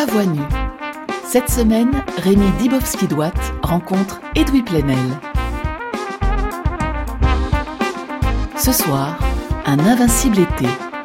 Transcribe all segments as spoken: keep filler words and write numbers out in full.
voix nue. Cette semaine, Rémi Dibowski-Douat rencontre Edoui Plenel. Ce soir, un invincible été.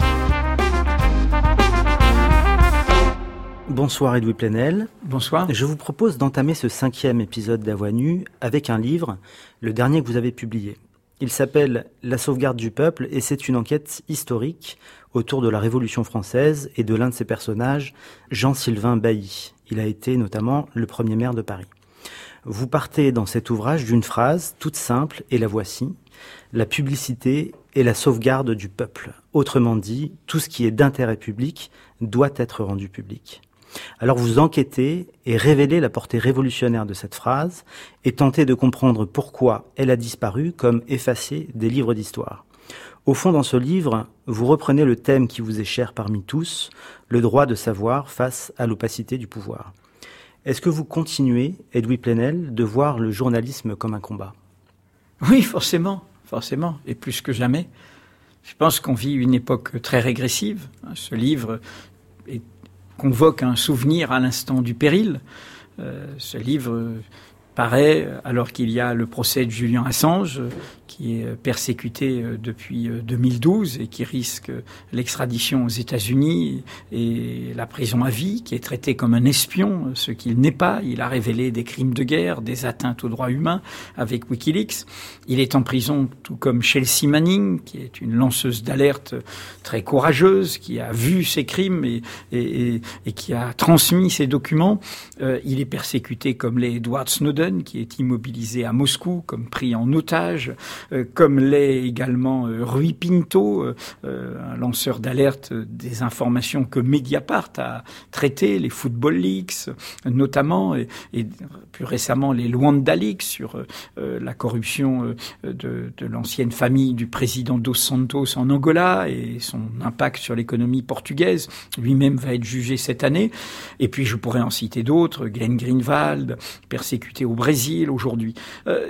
Bonsoir Edoui Plenel. Bonsoir. Je vous propose d'entamer ce cinquième épisode d'À voix nue avec un livre, le dernier que vous avez publié. Il s'appelle « La sauvegarde du peuple » et c'est une enquête historique autour de la Révolution française et de l'un de ses personnages, Jean-Sylvain Bailly. Il a été notamment le premier maire de Paris. Vous partez dans cet ouvrage d'une phrase toute simple et la voici. La publicité est la sauvegarde du peuple. Autrement dit, tout ce qui est d'intérêt public doit être rendu public. Alors vous enquêtez et révélez la portée révolutionnaire de cette phrase et tentez de comprendre pourquoi elle a disparu comme effacée des livres d'histoire. Au fond, dans ce livre, vous reprenez le thème qui vous est cher parmi tous, le droit de savoir face à l'opacité du pouvoir. Est-ce que vous continuez, Edoui Plenel, de voir le journalisme comme un combat ? Oui, forcément, forcément, et plus que jamais. Je pense qu'on vit une époque très régressive. Ce livre est convoque un souvenir à l'instant du péril. Euh, ce livre paraît alors qu'il y a le procès de Julian Assange, qui est persécuté depuis deux mille douze et qui risque l'extradition aux États-Unis et la prison à vie, qui est traité comme un espion, ce qu'il n'est pas. Il a révélé des crimes de guerre, des atteintes aux droits humains avec Wikileaks. Il est en prison tout comme Chelsea Manning, qui est une lanceuse d'alerte très courageuse, qui a vu ces crimes et, et, et, et qui a transmis ces documents. Euh, il est persécuté comme l'est Edward Snowden, qui est immobilisé à Moscou, comme pris en otage. Euh, comme l'est également euh, Rui Pinto, euh, un lanceur d'alerte des informations que Mediapart a traitées, les Football Leaks notamment, et, et plus récemment les Luanda Leaks sur euh, la corruption euh, de, de l'ancienne famille du président Dos Santos en Angola et son impact sur l'économie portugaise. Lui-même va être jugé cette année. Et puis je pourrais en citer d'autres, Glenn Greenwald, persécuté au Brésil aujourd'hui. Euh,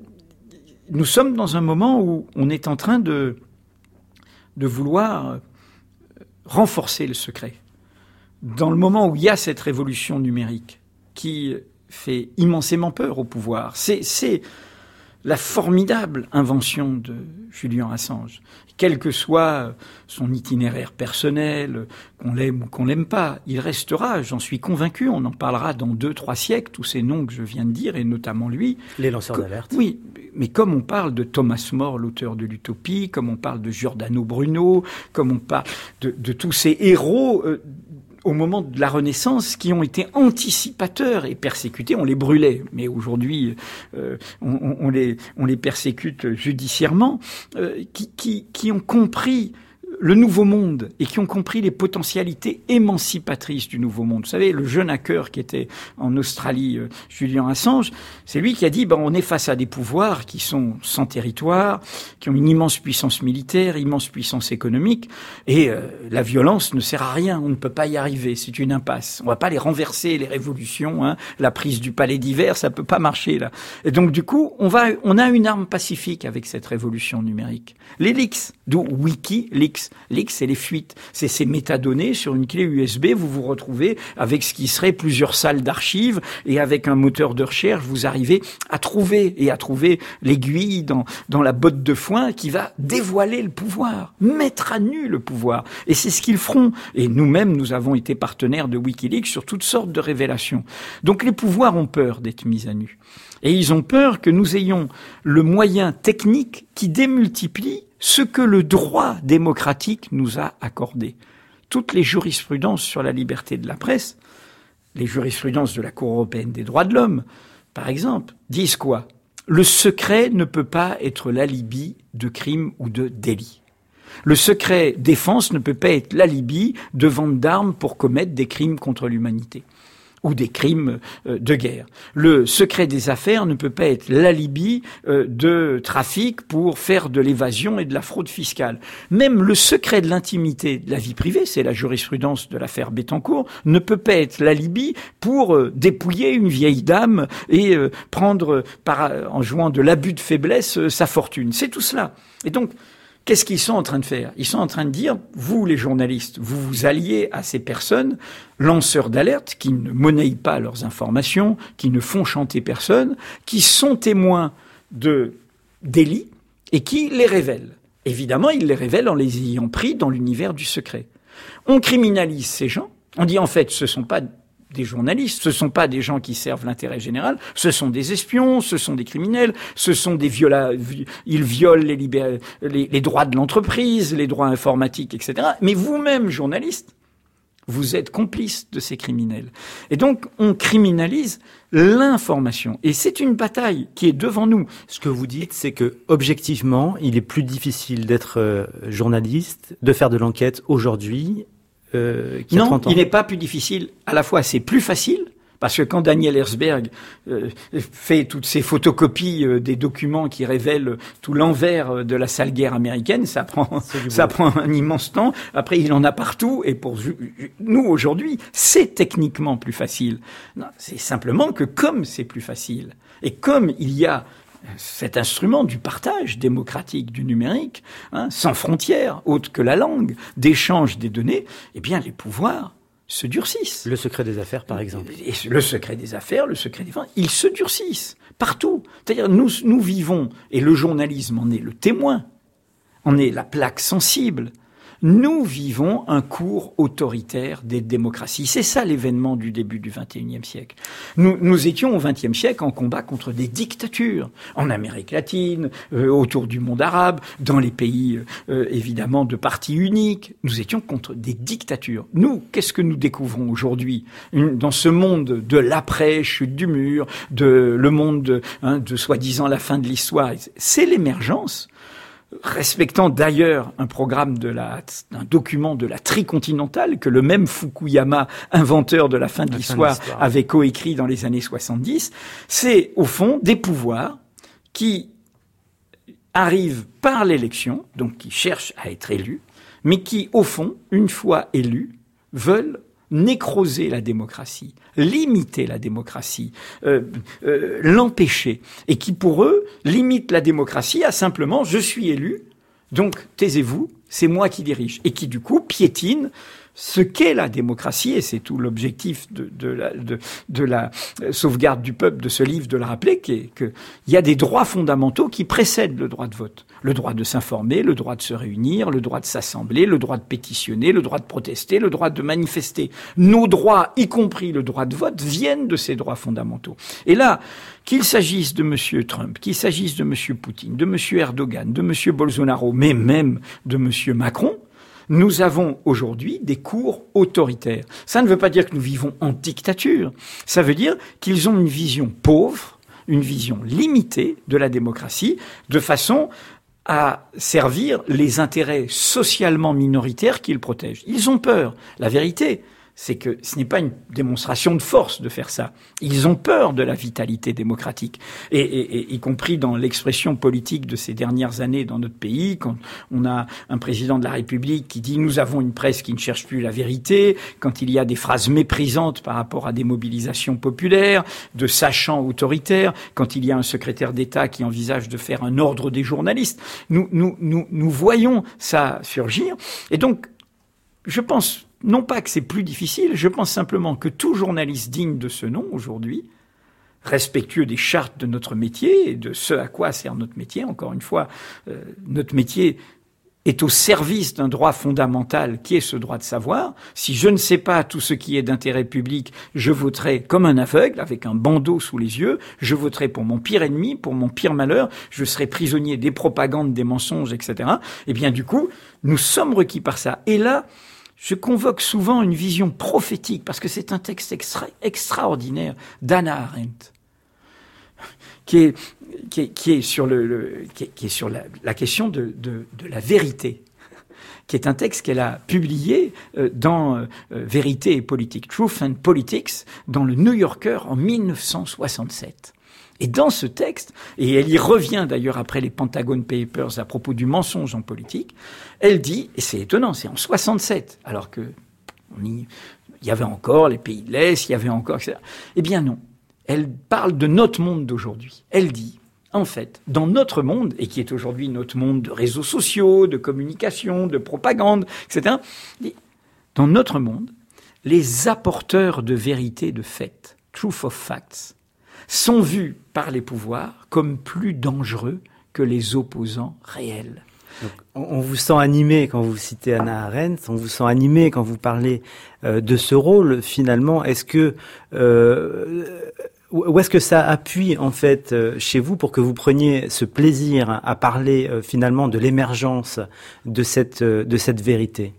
Nous sommes dans un moment où on est en train de, de vouloir renforcer le secret. Dans le moment où il y a cette révolution numérique qui fait immensément peur au pouvoir, c'est, c'est la formidable invention de Julian Assange. Quel que soit son itinéraire personnel, qu'on l'aime ou qu'on l'aime pas, il restera, j'en suis convaincu, on en parlera dans deux, trois siècles, tous ces noms que je viens de dire, et notamment lui. Les lanceurs que, d'alerte. Oui, mais comme on parle de Thomas More, l'auteur de l'Utopie, comme on parle de Giordano Bruno, comme on parle de, de tous ces héros euh, au moment de la Renaissance qui ont été anticipateurs et persécutés, on les brûlait, mais aujourd'hui euh, on, on, les, on les persécute judiciairement, euh, qui, qui, qui ont compris le nouveau monde et qui ont compris les potentialités émancipatrices du nouveau monde. Vous savez, le jeune hacker qui était en Australie, euh, Julian Assange, c'est lui qui a dit ben, on est face à des pouvoirs qui sont sans territoire, qui ont une immense puissance militaire, immense puissance économique, et euh, la violence ne sert à rien, on ne peut pas y arriver, c'est une impasse. On va pas les renverser, les révolutions, hein, la prise du palais d'hiver, ça peut pas marcher là. Et donc du coup, on va, on a une arme pacifique avec cette révolution numérique. Les leaks, d'où Wikileaks. Leaks, c'est les fuites. C'est ces métadonnées sur une clé U S B. Vous vous retrouvez avec ce qui serait plusieurs salles d'archives et avec un moteur de recherche, vous arrivez à trouver et à trouver l'aiguille dans, dans la botte de foin qui va dévoiler le pouvoir, mettre à nu le pouvoir. Et c'est ce qu'ils feront. Et nous-mêmes, nous avons été partenaires de Wikileaks sur toutes sortes de révélations. Donc les pouvoirs ont peur d'être mis à nu. Et ils ont peur que nous ayons le moyen technique qui démultiplie ce que le droit démocratique nous a accordé. Toutes les jurisprudences sur la liberté de la presse, les jurisprudences de la Cour européenne des droits de l'homme, par exemple, disent quoi ? Le secret ne peut pas être l'alibi de crimes ou de délits. Le secret défense ne peut pas être l'alibi de vente d'armes pour commettre des crimes contre l'humanité ou des crimes de guerre. Le secret des affaires ne peut pas être l'alibi de trafic pour faire de l'évasion et de la fraude fiscale. Même le secret de l'intimité de la vie privée, c'est la jurisprudence de l'affaire Bettencourt, ne peut pas être l'alibi pour dépouiller une vieille dame et prendre, par, en jouant de l'abus de faiblesse, sa fortune. C'est tout cela. Et donc, Qu'est-ce qu'ils sont en train de faire? Ils sont en train de dire, vous les journalistes, vous vous alliez à ces personnes, lanceurs d'alerte, qui ne monnaient pas leurs informations, qui ne font chanter personne, qui sont témoins de délits et qui les révèlent. Évidemment, ils les révèlent en les ayant pris dans l'univers du secret. On criminalise ces gens. On dit en fait, ce sont pas des journalistes, ce sont pas des gens qui servent l'intérêt général, ce sont des espions, ce sont des criminels, ce sont des viola, ils violent les, libé... les, les droits de l'entreprise, les droits informatiques, et cetera. Mais vous-même, journaliste, vous êtes complice de ces criminels. Et donc, on criminalise l'information. Et c'est une bataille qui est devant nous. Ce que vous dites, c'est que, objectivement, il est plus difficile d'être euh, journaliste, de faire de l'enquête aujourd'hui, euh, qu'il y a trente ans. Non, il n'est pas plus difficile. À la fois, c'est plus facile, parce que quand Daniel Ellsberg euh, fait toutes ces photocopies euh, des documents qui révèlent tout l'envers de la sale guerre américaine, ça prend ça prend un immense temps. Après, il en a partout. Et pour nous aujourd'hui, c'est techniquement plus facile. Non, c'est simplement que comme c'est plus facile et comme il y a cet instrument du partage démocratique du numérique, hein, sans frontières, autre que la langue, d'échange des données, eh bien les pouvoirs se durcissent. Le secret des affaires, par exemple. Et le secret des affaires, le secret des ventes, ils se durcissent partout. C'est-à-dire, nous, nous vivons, et le journalisme en est le témoin, en est la plaque sensible. Nous vivons un cours autoritaire des démocraties. C'est ça l'événement du début du vingt et unième siècle. Nous, nous étions au vingtième siècle en combat contre des dictatures. En Amérique latine, euh, autour du monde arabe, dans les pays, euh, évidemment, de partis uniques. Nous étions contre des dictatures. Nous, qu'est-ce que nous découvrons aujourd'hui dans ce monde de l'après-chute du mur, de le monde de, hein, de soi-disant la fin de l'histoire? C'est l'émergence, respectant d'ailleurs un programme de la, un document de la tricontinentale que le même Fukuyama, inventeur de la fin de, la l'histoire, fin de l'histoire, avait coécrit dans les années soixante-dix. C'est, au fond, des pouvoirs qui arrivent par l'élection, donc qui cherchent à être élus, mais qui, au fond, une fois élus, veulent nécroser la démocratie, limiter la démocratie, euh, euh, l'empêcher, et qui pour eux limite la démocratie à simplement je suis élu, donc taisez-vous, c'est moi qui dirige, et qui du coup piétine ce qu'est la démocratie, et c'est tout l'objectif de, de, la, de, de la sauvegarde du peuple de ce livre, de le rappeler, qu'il y a des droits fondamentaux qui précèdent le droit de vote. Le droit de s'informer, le droit de se réunir, le droit de s'assembler, le droit de pétitionner, le droit de protester, le droit de manifester. Nos droits, y compris le droit de vote, viennent de ces droits fondamentaux. Et là, qu'il s'agisse de M. Trump, qu'il s'agisse de M. Poutine, de M. Erdogan, de M. Bolsonaro, mais même de M. Macron, nous avons aujourd'hui des cours autoritaires. Ça ne veut pas dire que nous vivons en dictature. Ça veut dire qu'ils ont une vision pauvre, une vision limitée de la démocratie, de façon à servir les intérêts socialement minoritaires qu'ils protègent. Ils ont peur. La vérité, c'est que ce n'est pas une démonstration de force de faire ça. Ils ont peur de la vitalité démocratique. Et, et, et y compris dans l'expression politique de ces dernières années dans notre pays, quand on a un président de la République qui dit « nous avons une presse qui ne cherche plus la vérité », quand il y a des phrases méprisantes par rapport à des mobilisations populaires, de sachants autoritaires, quand il y a un secrétaire d'État qui envisage de faire un ordre des journalistes, nous, nous, nous, nous voyons ça surgir. Et donc, je pense non pas que c'est plus difficile, je pense simplement que tout journaliste digne de ce nom aujourd'hui, respectueux des chartes de notre métier et de ce à quoi sert notre métier, encore une fois, euh, notre métier est au service d'un droit fondamental qui est ce droit de savoir. Si je ne sais pas tout ce qui est d'intérêt public, je voterai comme un aveugle, avec un bandeau sous les yeux, je voterai pour mon pire ennemi, pour mon pire malheur, je serai prisonnier des propagandes, des mensonges, et cetera. Et bien du coup, nous sommes requis par ça. Et là, je convoque souvent une vision prophétique, parce que c'est un texte extra, extraordinaire d'Hannah Arendt, qui est, qui est, qui est sur, le, le, qui est, qui est sur la, la question de, de, de la vérité, qui est un texte qu'elle a publié dans euh, Vérité et politique, Truth and Politics, dans le New Yorker en mille neuf cent soixante-sept. Et dans ce texte, et elle y revient d'ailleurs après les Pentagon Papers à propos du mensonge en politique, elle dit, et c'est étonnant, c'est en soixante-sept, alors que on y, il y avait encore les pays de l'Est, il y avait encore, et cetera. Eh bien non, elle parle de notre monde d'aujourd'hui. Elle dit, en fait, dans notre monde, et qui est aujourd'hui notre monde de réseaux sociaux, de communication, de propagande, et cetera, dans notre monde, les apporteurs de vérité, de faits, truth of facts, sont vus par les pouvoirs comme plus dangereux que les opposants réels. Donc, on vous sent animé quand vous citez Hannah Arendt, on vous sent animé quand vous parlez euh, de ce rôle. Finalement, est-ce que euh, où est-ce que ça appuie en fait euh, chez vous pour que vous preniez ce plaisir à parler euh, finalement de l'émergence de cette euh, de cette vérité?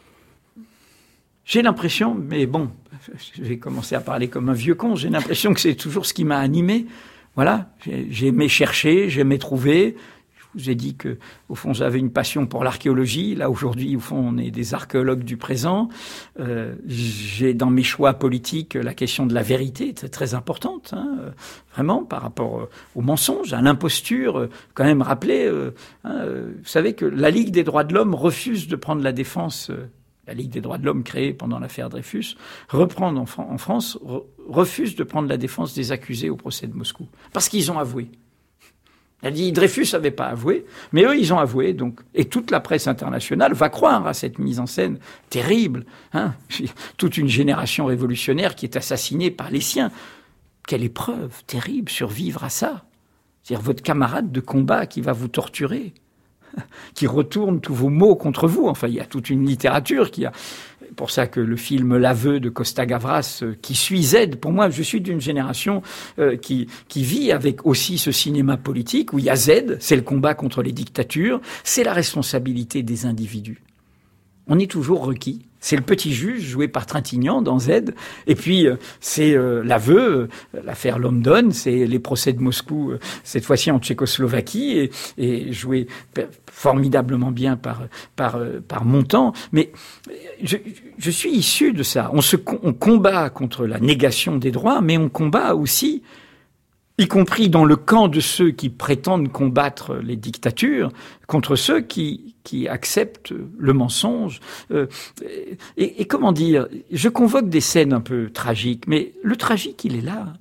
J'ai l'impression, mais bon, je vais commencer à parler comme un vieux con. J'ai l'impression que c'est toujours ce qui m'a animé. Voilà, j'ai, j'ai aimé chercher, j'ai aimé trouver. Je vous ai dit que, au fond, j'avais une passion pour l'archéologie. Là, aujourd'hui, au fond, on est des archéologues du présent. Euh, j'ai dans mes choix politiques la question de la vérité, c'est très importante, hein, vraiment, par rapport au mensonge, à l'imposture. Quand même rappeler, euh, hein, vous savez que la Ligue des droits de l'homme refuse de prendre la défense. Euh, la Ligue des droits de l'homme créée pendant l'affaire Dreyfus, reprendre en, Fran- en France, re- refuse de prendre la défense des accusés au procès de Moscou, parce qu'ils ont avoué. Elle dit Dreyfus n'avait pas avoué, mais eux, ils ont avoué. Donc, et toute la presse internationale va croire à cette mise en scène terrible. Hein, toute une génération révolutionnaire qui est assassinée par les siens. Quelle épreuve terrible, survivre à ça. C'est-à-dire votre camarade de combat qui va vous torturer, qui retourne tous vos mots contre vous. Enfin, il y a toute une littérature qui a... C'est pour ça que le film L'aveu de Costa Gavras, euh, qui suit Z, pour moi, je suis d'une génération euh, qui, qui vit avec aussi ce cinéma politique où il y a Z, c'est le combat contre les dictatures, c'est la responsabilité des individus. On est toujours requis. C'est le petit juge joué par Trintignant dans Z. Et puis, euh, c'est euh, l'aveu, euh, l'affaire London, c'est les procès de Moscou, euh, cette fois-ci en Tchécoslovaquie, et, et joué per- formidablement bien par, par, euh, par Montand. Mais je, je suis issu de ça. On, se, on combat contre la négation des droits, mais on combat aussi, y compris dans le camp de ceux qui prétendent combattre les dictatures, contre ceux qui, qui acceptent le mensonge. Euh, et, et comment dire, je convoque des scènes un peu tragiques, mais le tragique, il est là.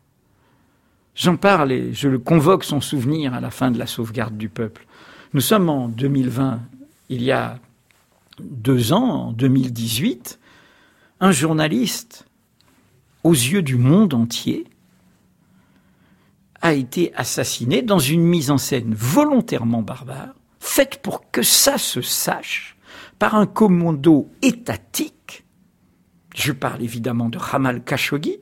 J'en parle et je le convoque son souvenir à la fin de la sauvegarde du peuple. Nous sommes en deux mille vingt, il y a deux ans, en deux mille dix-huit, un journaliste, aux yeux du monde entier, a été assassiné dans une mise en scène volontairement barbare, faite pour que ça se sache, par un commando étatique. Je parle évidemment de Jamal Khashoggi.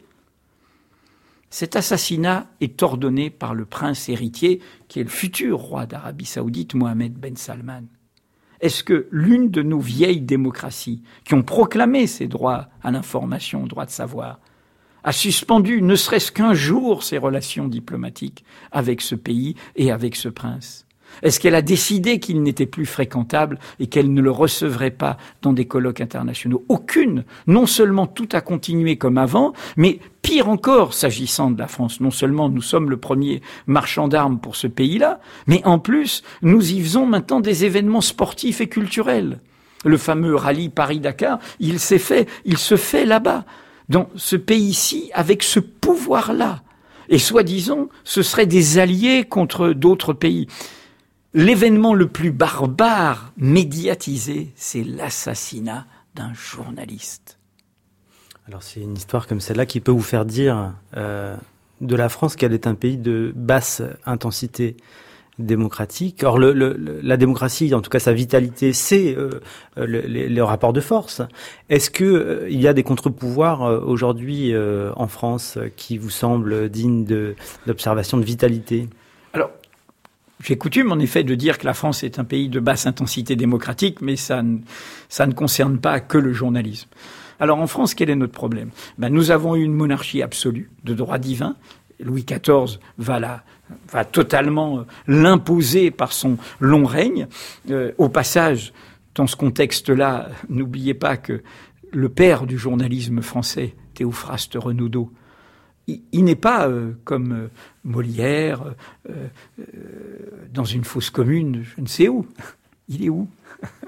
Cet assassinat est ordonné par le prince héritier, qui est le futur roi d'Arabie Saoudite, Mohammed Ben Salman. Est-ce que l'une de nos vieilles démocraties, qui ont proclamé ces droits à l'information, droit de savoir, a suspendu, ne serait-ce qu'un jour, ses relations diplomatiques avec ce pays et avec ce prince? Est-ce qu'elle a décidé qu'il n'était plus fréquentable et qu'elle ne le recevrait pas dans des colloques internationaux? Aucune. Non seulement tout a continué comme avant, mais pire encore, s'agissant de la France. Non seulement nous sommes le premier marchand d'armes pour ce pays-là, mais en plus, nous y faisons maintenant des événements sportifs et culturels. Le fameux rallye Paris-Dakar, il s'est fait, il se fait là-bas, dans ce pays-ci, avec ce pouvoir-là. Et soi-disant, ce seraient des alliés contre d'autres pays. L'événement le plus barbare, médiatisé, c'est l'assassinat d'un journaliste. Alors c'est une histoire comme celle-là qui peut vous faire dire euh, de la France qu'elle est un pays de basse intensité démocratique. Or, le, le, la démocratie, en tout cas sa vitalité, c'est euh, le, le, le rapport de force. Est-ce que euh, il y a des contre-pouvoirs euh, aujourd'hui euh, en France euh, qui vous semblent dignes de, d'observation de vitalité? Alors, j'ai coutume en effet de dire que la France est un pays de basse intensité démocratique, mais ça ne, ça ne concerne pas que le journalisme. Alors en France, quel est notre problème? Ben, nous avons eu une monarchie absolue de droit divin. Louis quatorze va la va totalement l'imposer par son long règne. Euh, au passage, dans ce contexte-là, n'oubliez pas que le père du journalisme français, Théophraste Renaudot, il, il n'est pas euh, comme euh, Molière, euh, euh, dans une fosse commune, je ne sais où. Il est où?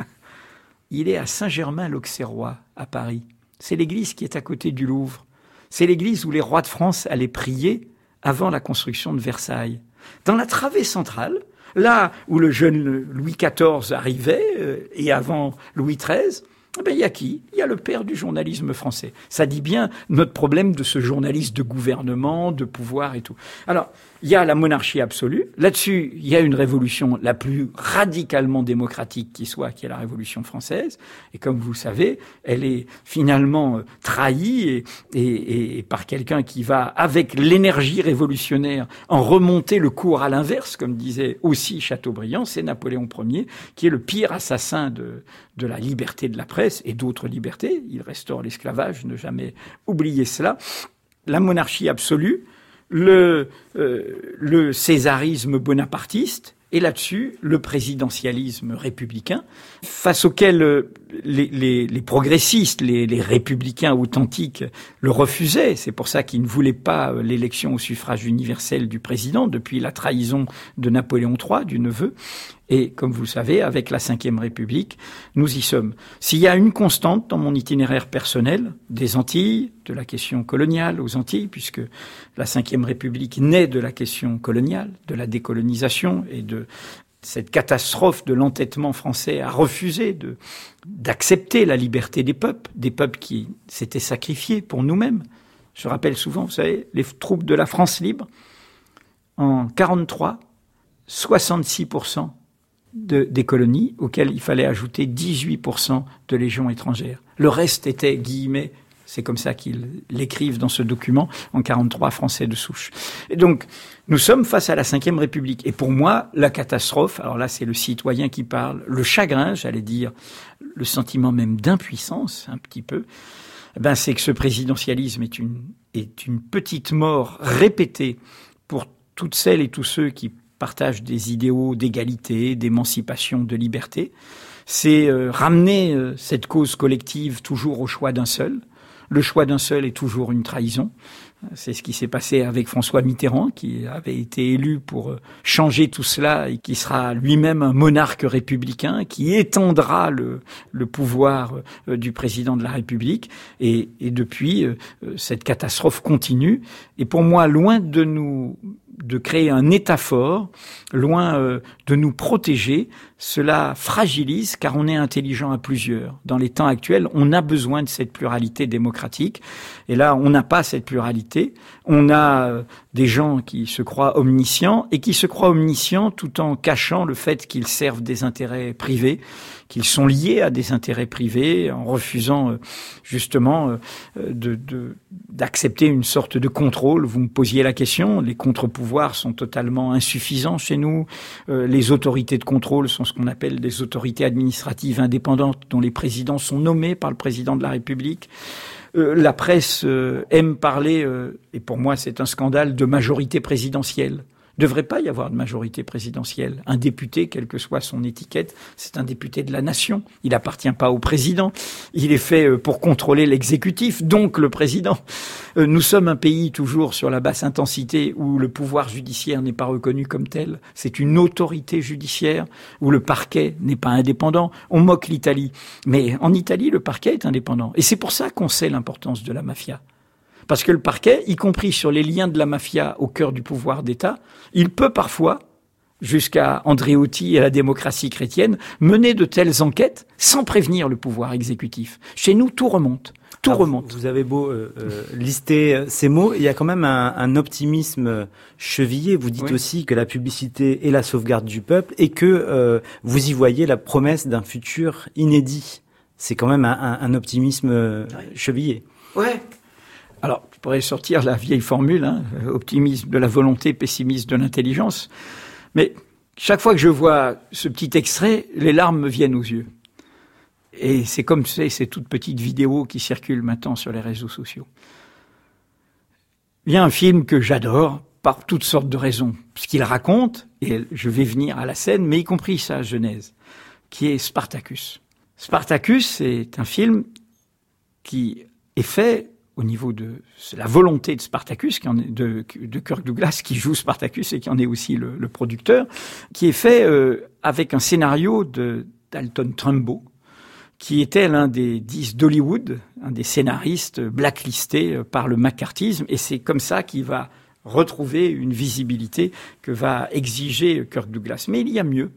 Il est à Saint-Germain-l'Auxerrois, à Paris. C'est l'église qui est à côté du Louvre. C'est l'église où les rois de France allaient prier avant la construction de Versailles. dans la travée centrale, là où le jeune Louis quatorze arrivait, euh, et avant Louis treize, eh ben, il y a qui ? Il y a le père du journalisme français. Ça dit bien notre problème de ce journaliste de gouvernement, de pouvoir et tout. Alors, il y a la monarchie absolue. Là-dessus, il y a une révolution la plus radicalement démocratique qui soit, qui est la Révolution française. Et comme vous le savez, elle est finalement trahie et, et, et par quelqu'un qui va, avec l'énergie révolutionnaire, en remonter le cours à l'inverse, comme disait aussi Chateaubriand. C'est Napoléon Ier, qui est le pire assassin de, de la liberté de la presse et d'autres libertés. Il restaure l'esclavage, ne jamais oublier cela. La monarchie absolue, le, euh, le césarisme bonapartiste, et là-dessus, le présidentialisme républicain, face auquel euh, les, les, les progressistes, les, les républicains authentiques le refusaient. C'est pour ça qu'ils ne voulaient pas euh, l'élection au suffrage universel du président depuis la trahison de Napoléon trois, du neveu. Et comme vous le savez, avec la Cinquième République, nous y sommes. S'il y a une constante dans mon itinéraire personnel, des Antilles, de la question coloniale aux Antilles, puisque la Cinquième République naît de la question coloniale, de la décolonisation et de cette catastrophe de l'entêtement français à refuser de, d'accepter la liberté des peuples, des peuples qui s'étaient sacrifiés pour nous-mêmes. Je rappelle souvent, vous savez, les troupes de la France libre, en quarante-trois, soixante-six pour cent De, des colonies, auxquelles il fallait ajouter dix-huit pour cent de légions étrangères. Le reste était, guillemets, c'est comme ça qu'ils l'écrivent dans ce document, en quarante-trois, français de souche. Et donc, nous sommes face à la Cinquième République. Et pour moi, la catastrophe, alors là, c'est le citoyen qui parle, le chagrin, j'allais dire, le sentiment même d'impuissance, un petit peu, eh ben, c'est que ce présidentialisme est une, est une petite mort répétée pour toutes celles et tous ceux qui partagent des idéaux d'égalité, d'émancipation, de liberté. C'est euh, ramener euh, cette cause collective toujours au choix d'un seul. Le choix d'un seul est toujours une trahison. C'est ce qui s'est passé avec François Mitterrand, qui avait été élu pour changer tout cela et qui sera lui-même un monarque républicain, qui étendra le, le pouvoir du président de la République. Et, et depuis, cette catastrophe continue. Et pour moi, loin de nous de créer un État fort, loin euh, de nous protéger, cela fragilise car on est intelligent à plusieurs. Dans les temps actuels, on a besoin de cette pluralité démocratique et là, on n'a pas cette pluralité. On a euh, des gens qui se croient omniscients et qui se croient omniscients tout en cachant le fait qu'ils servent des intérêts privés, qu'ils sont liés à des intérêts privés, en refusant euh, justement euh, de, de, d'accepter une sorte de contrôle. Vous me posiez la question, les contre-pouvoirs sont totalement insuffisants chez nous. Euh, les autorités de contrôle sont ce qu'on appelle des autorités administratives indépendantes dont les présidents sont nommés par le président de la République. Euh, la presse euh, aime parler, euh, et pour moi c'est un scandale, de majorité présidentielle. Il ne devrait pas y avoir de majorité présidentielle. Un député, quelle que soit son étiquette, c'est un député de la nation. Il n'appartient pas au président. Il est fait pour contrôler l'exécutif, donc le président. Nous sommes un pays toujours sur la basse intensité où le pouvoir judiciaire n'est pas reconnu comme tel. C'est une autorité judiciaire où le parquet n'est pas indépendant. On moque l'Italie. Mais en Italie, le parquet est indépendant. Et c'est pour ça qu'on sait l'importance de la mafia. Parce que le parquet, y compris sur les liens de la mafia au cœur du pouvoir d'État, il peut parfois, jusqu'à Andréotti et la démocratie chrétienne, mener de telles enquêtes sans prévenir le pouvoir exécutif. Chez nous, tout remonte. Tout Alors, remonte. Vous avez beau euh, euh, lister ces mots, il y a quand même un, un optimisme chevillé. Vous dites oui. aussi que la publicité est la sauvegarde du peuple et que euh, vous y voyez la promesse d'un futur inédit. C'est quand même un, un, un optimisme euh, chevillé. Ouais. Alors, je pourrais sortir la vieille formule, hein, optimisme de la volonté, pessimisme de l'intelligence. Mais chaque fois que je vois ce petit extrait, les larmes me viennent aux yeux. Et c'est comme c'est, ces toutes petites vidéos qui circulent maintenant sur les réseaux sociaux. Il y a un film que j'adore par toutes sortes de raisons. Ce qu'il raconte, et je vais venir à la scène, mais y compris sa genèse, qui est Spartacus. Spartacus, c'est un film qui est fait au niveau de la volonté de Spartacus, qui en est, de, de Kirk Douglas, qui joue Spartacus et qui en est aussi le, le producteur, qui est fait euh, avec un scénario de d'Alton Trumbo, qui était l'un des dix d'Hollywood, un des scénaristes blacklistés par le macartisme, et c'est comme ça qu'il va retrouver une visibilité que va exiger Kirk Douglas. Mais il y a mieux.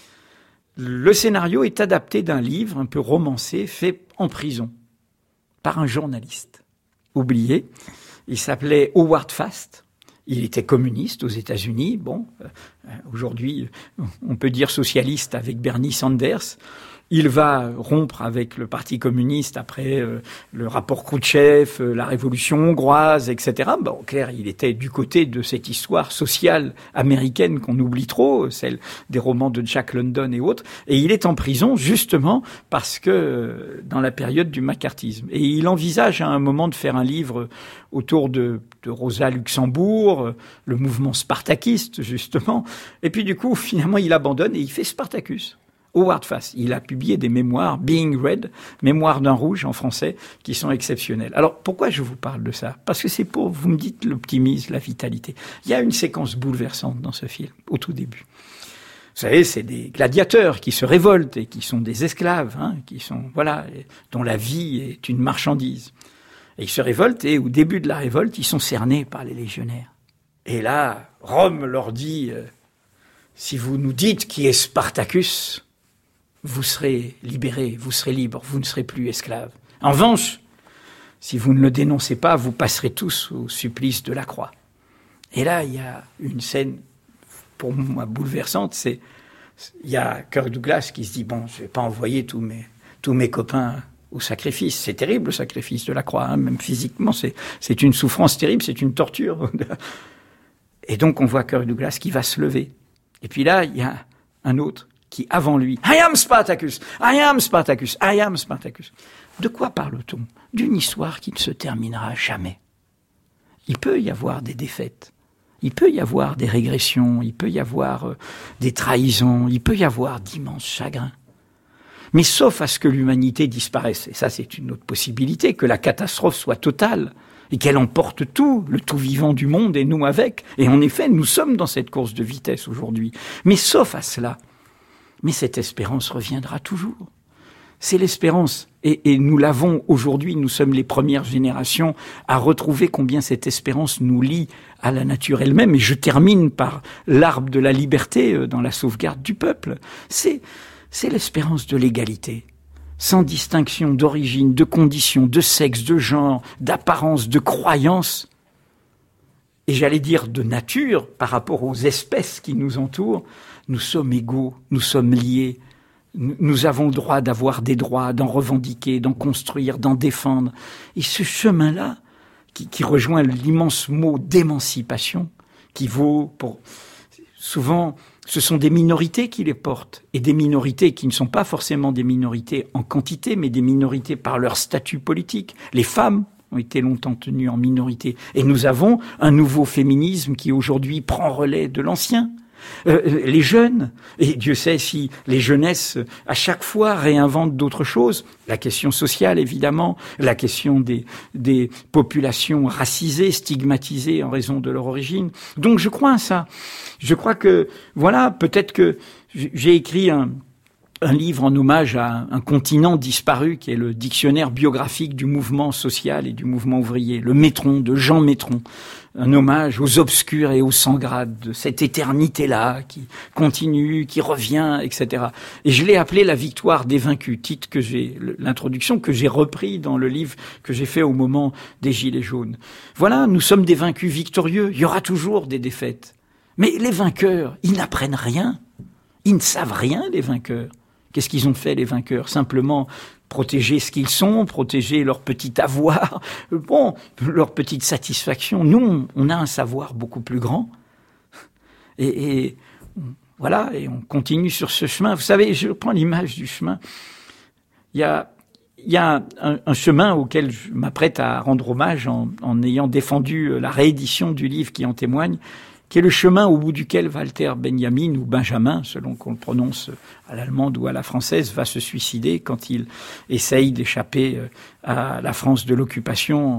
Le scénario est adapté d'un livre un peu romancé, fait en prison, par un journaliste oublié. Il s'appelait Howard Fast. Il était communiste aux États-Unis. Bon, euh, aujourd'hui, on peut dire socialiste avec Bernie Sanders. Il va rompre avec le Parti communiste après euh, le rapport Khrouchtchev, euh, la révolution hongroise, et cetera. Bon, en clair, il était du côté de cette histoire sociale américaine qu'on oublie trop, celle des romans de Jack London et autres. Et il est en prison justement parce que euh, dans la période du macartisme. Et il envisage à un moment de faire un livre autour de, de Rosa Luxembourg, euh, le mouvement spartakiste justement. Et puis du coup, finalement, il abandonne et il fait Spartacus. Howard Fast, il a publié des mémoires, Being Red, Mémoires d'un rouge en français, qui sont exceptionnels. Alors, pourquoi je vous parle de ça? Parce que c'est pour, vous me dites, l'optimisme, la vitalité. Il y a une séquence bouleversante dans ce film, au tout début. Vous savez, c'est des gladiateurs qui se révoltent et qui sont des esclaves, hein, qui sont, voilà, dont la vie est une marchandise. Et ils se révoltent et au début de la révolte, ils sont cernés par les légionnaires. Et là, Rome leur dit, euh, si vous nous dites qui est Spartacus, vous serez libérés, vous serez libres, vous ne serez plus esclaves. En revanche, si vous ne le dénoncez pas, vous passerez tous au supplice de la croix. Et là, il y a une scène, pour moi, bouleversante, c'est, il y a Kirk Douglas qui se dit, bon, je vais pas envoyer tous mes, tous mes copains au sacrifice. C'est terrible, le sacrifice de la croix, hein, même physiquement, c'est, c'est une souffrance terrible, c'est une torture. Et donc, on voit Kirk Douglas qui va se lever. Et puis là, il y a un autre qui, avant lui, « I am Spartacus! I am Spartacus! I am Spartacus !» De quoi parle-t-on? D'une histoire qui ne se terminera jamais. Il peut y avoir des défaites, il peut y avoir des régressions, il peut y avoir euh, des trahisons, il peut y avoir d'immenses chagrins. Mais sauf à ce que l'humanité disparaisse, et ça c'est une autre possibilité, que la catastrophe soit totale, et qu'elle emporte tout, le tout vivant du monde, et nous avec. Et en effet, nous sommes dans cette course de vitesse aujourd'hui. Mais sauf à cela, mais cette espérance reviendra toujours. C'est l'espérance. Et, et nous l'avons aujourd'hui, nous sommes les premières générations à retrouver combien cette espérance nous lie à la nature elle-même. Et je termine par l'arbre de la liberté dans la sauvegarde du peuple. C'est, c'est l'espérance de l'égalité. Sans distinction d'origine, de condition, de sexe, de genre, d'apparence, de croyance. Et j'allais dire de nature par rapport aux espèces qui nous entourent. Nous sommes égaux, nous sommes liés, nous avons le droit d'avoir des droits, d'en revendiquer, d'en construire, d'en défendre. Et ce chemin-là, qui, qui rejoint l'immense mot d'émancipation, qui vaut pour... Souvent, ce sont des minorités qui les portent, et des minorités qui ne sont pas forcément des minorités en quantité, mais des minorités par leur statut politique. Les femmes ont été longtemps tenues en minorité. Et nous avons un nouveau féminisme qui aujourd'hui prend relais de l'ancien. Euh, les jeunes, et Dieu sait si les jeunesses à chaque fois réinventent d'autres choses, la question sociale évidemment, la question des, des populations racisées, stigmatisées en raison de leur origine. Donc je crois à ça. Je crois que, voilà, peut-être que j'ai écrit un, un livre en hommage à un continent disparu qui est le dictionnaire biographique du mouvement social et du mouvement ouvrier, le Métron, de Jean Métron. Un hommage aux obscurs et aux sans-grades de cette éternité-là qui continue, qui revient, et cetera. Et je l'ai appelé la victoire des vaincus, titre que j'ai, l'introduction que j'ai repris dans le livre que j'ai fait au moment des Gilets jaunes. Voilà, nous sommes des vaincus victorieux. Il y aura toujours des défaites. Mais les vainqueurs, ils n'apprennent rien. Ils ne savent rien, les vainqueurs. Qu'est-ce qu'ils ont fait, les vainqueurs? Simplement protéger ce qu'ils sont, protéger leur petit avoir, bon, leur petite satisfaction. Nous, on a un savoir beaucoup plus grand. Et, et voilà, et on continue sur ce chemin. Vous savez, je prends l'image du chemin. Il y a, il y a un, un chemin auquel je m'apprête à rendre hommage en, en ayant défendu la réédition du livre qui en témoigne, qui est le chemin au bout duquel Walter Benjamin, ou Benjamin, selon qu'on le prononce à l'allemande ou à la française, va se suicider quand il essaye d'échapper à la France de l'occupation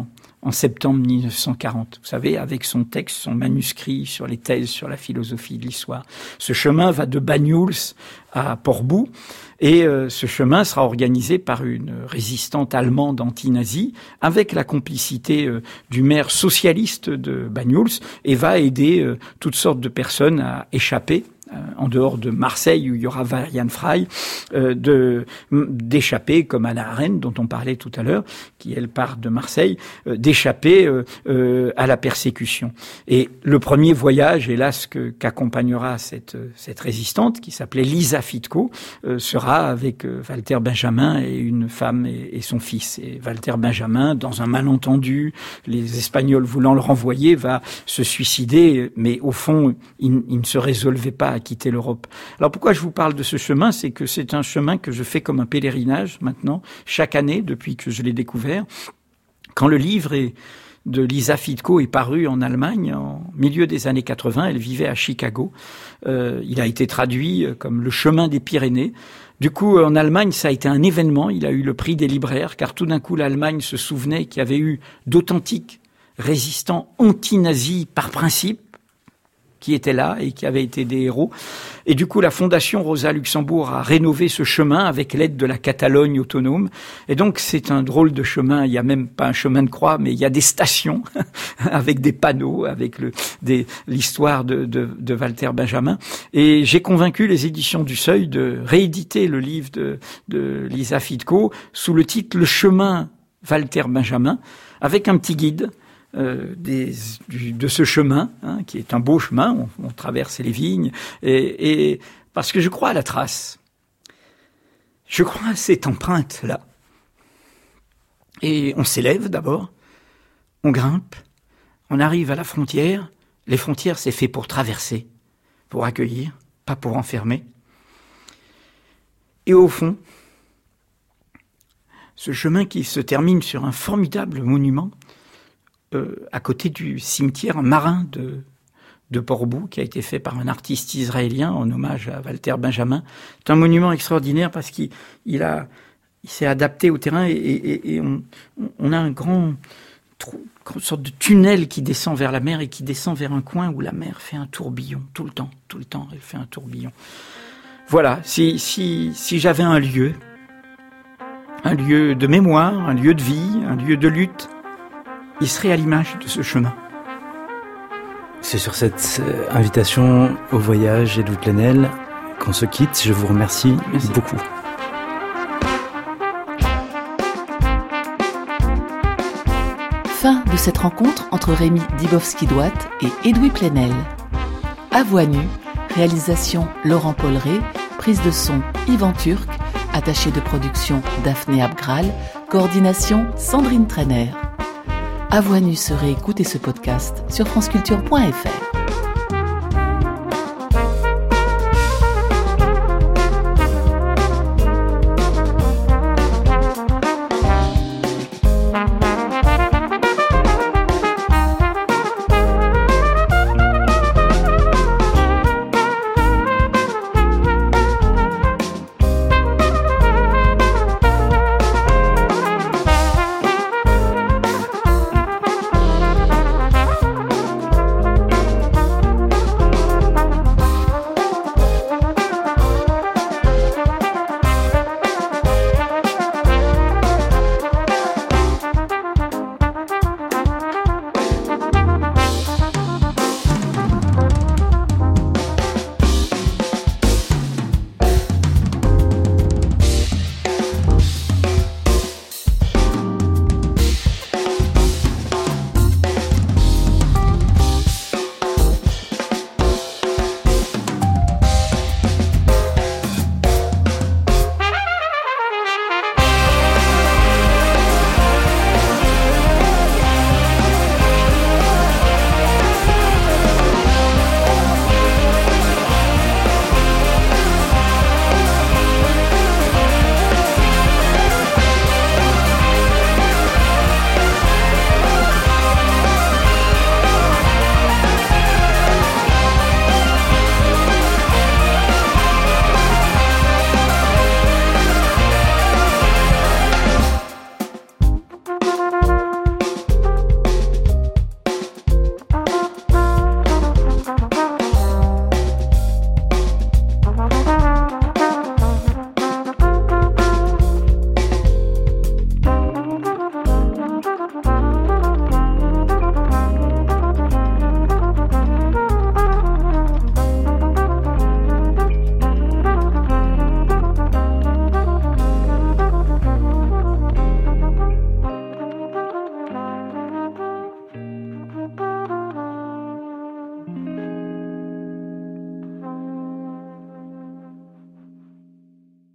en septembre mille neuf cent quarante. Vous savez, avec son texte, son manuscrit sur les thèses sur la philosophie de l'histoire. Ce chemin va de Banyuls à Portbou, et euh, ce chemin sera organisé par une résistante allemande anti-nazie, avec la complicité euh, du maire socialiste de Banyuls, et va aider euh, toutes sortes de personnes à échapper, en dehors de Marseille, où il y aura Varian Fry, euh, de, d'échapper, comme Anna Arendt, dont on parlait tout à l'heure, qui, elle, part de Marseille, euh, d'échapper euh, euh, à la persécution. Et le premier voyage, hélas, que, qu'accompagnera cette, cette résistante, qui s'appelait Lisa Fitko, euh, sera avec euh, Walter Benjamin et une femme et, et son fils. Et Walter Benjamin, dans un malentendu, les Espagnols voulant le renvoyer, va se suicider, mais au fond, il, il ne se résolvait pas à quitter l'Europe. Alors pourquoi je vous parle de ce chemin, c'est que c'est un chemin que je fais comme un pèlerinage maintenant, chaque année depuis que je l'ai découvert. Quand le livre est de Lisa Fitko est paru en Allemagne en milieu des années quatre-vingts, elle vivait à Chicago. Euh, il a été traduit comme Le chemin des Pyrénées. Du coup, en Allemagne, ça a été un événement. Il a eu le prix des libraires, car tout d'un coup, l'Allemagne se souvenait qu'il y avait eu d'authentiques résistants anti-nazis par principe, qui étaient là et qui avaient été des héros. Et du coup, la Fondation Rosa Luxembourg a rénové ce chemin avec l'aide de la Catalogne autonome. Et donc, c'est un drôle de chemin. Il y a même pas un chemin de croix, mais il y a des stations avec des panneaux, avec le, des, l'histoire de, de, de Walter Benjamin. Et j'ai convaincu les éditions du Seuil de rééditer le livre de, de Lisa Fitko sous le titre « Le chemin Walter Benjamin » avec un petit guide Euh, des, du, de ce chemin, hein, qui est un beau chemin, on, on traverse les vignes, et, et parce que je crois à la trace. Je crois à cette empreinte-là. Et on s'élève d'abord, on grimpe, on arrive à la frontière. Les frontières, c'est fait pour traverser, pour accueillir, pas pour enfermer. Et au fond, ce chemin qui se termine sur un formidable monument, Euh, à côté du cimetière marin de, de Portbou, qui a été fait par un artiste israélien en hommage à Walter Benjamin. C'est un monument extraordinaire parce qu'il il a, il s'est adapté au terrain et, et, et on, on a un grand, trou, une sorte de tunnel qui descend vers la mer et qui descend vers un coin où la mer fait un tourbillon tout le temps, tout le temps, elle fait un tourbillon. Voilà, si, si, si j'avais un lieu, un lieu de mémoire, un lieu de vie, un lieu de lutte, il serait à l'image de ce chemin. C'est sur cette euh, invitation au voyage et de plein aile qu'on se quitte. Je vous remercie Merci. beaucoup. Fin de cette rencontre entre Rémi Dibowski-Douat et Edoui Plenel. À Voix nue, réalisation Laurent Polleret, prise de son Yvan Turc, attaché de production Daphné Abgral, coordination Sandrine Trainer. À Voix nue se réécoute et ce podcast sur franceculture point f r.